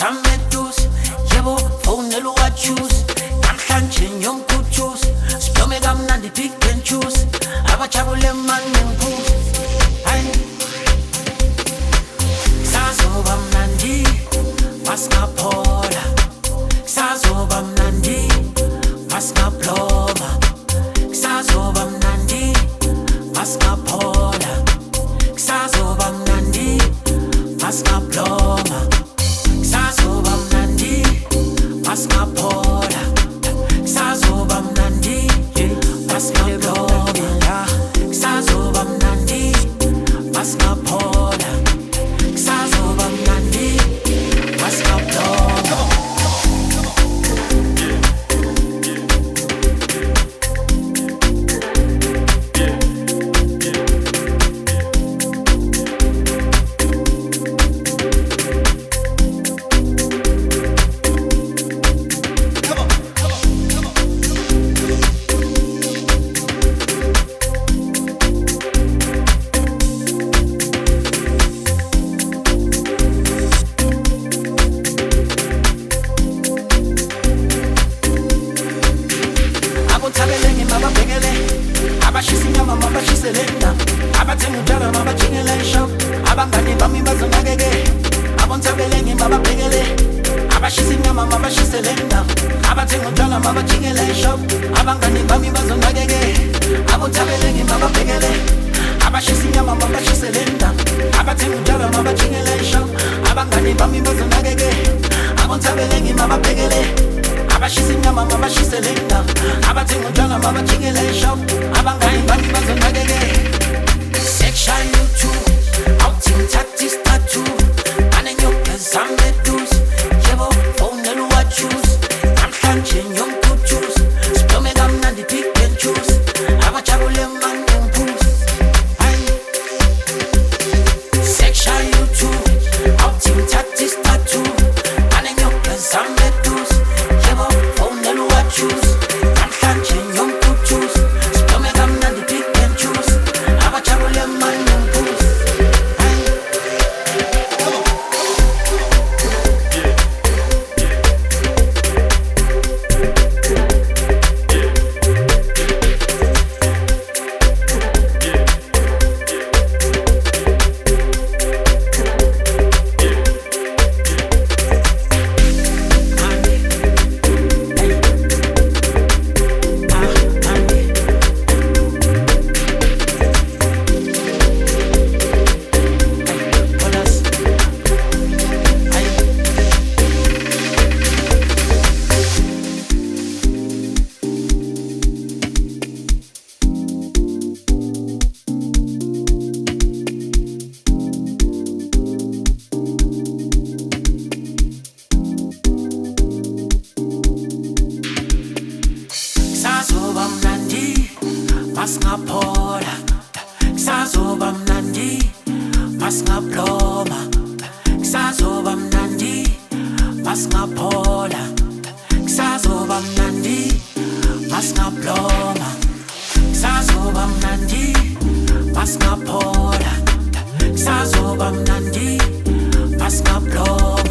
sameduze yebo fonela uwachoose namhlanje ngiyomkujuze siblome kamnandi pick and choose abajabule mani ngiphuze hayi sazoba mnandi masingaphola sazoba mnandi masingaphloma sazoba mnandi masingaphola sazoba mnandi masingaphloma sazoba mnandi masingaphola sazoba mnandi masingaphloma sazoba mnandi masingaphola sazoba mnandi masingaphloma. Abashisa inyama mabashise lenda abathenga utshwala mabajingele shop abangani bami bazonakeke abontsabelenge mababhekele abashisa inyama mabashise lenda abathenga utshwala mabajingele shop abangani bami bazonakeke abontsabelenge mababhekele abashisa inyama mabashise lenda abathenga utshwala mabajingele shop abangani bami bazonakeke abontsabelenge mababhekele abashisa inyama mabashise lenda abathenga utshwala mabajingele shop abangani bami bazonakeke section YouTube awuthinthathi statue anenyoka sameduze yebo fonela uwachoose namhlanje ngiyomkujuze siblome kamnandi pick and choose abajabule mani ngiphuze hayi section YouTube awuthinthathi statue anenyoka sameduze yebo fonela uwachoose namhlanje ngiyomkujuze siblome kamnandi pick and choose abajabule mani ngiphuze hayi sazoba mnandi masingaphola sazoba mnandi masingaphloma sazoba mnandi masingaphola sazoba mnandi masingaphloma sazoba mnandi masingaphola sazoba mnandi masingaphloma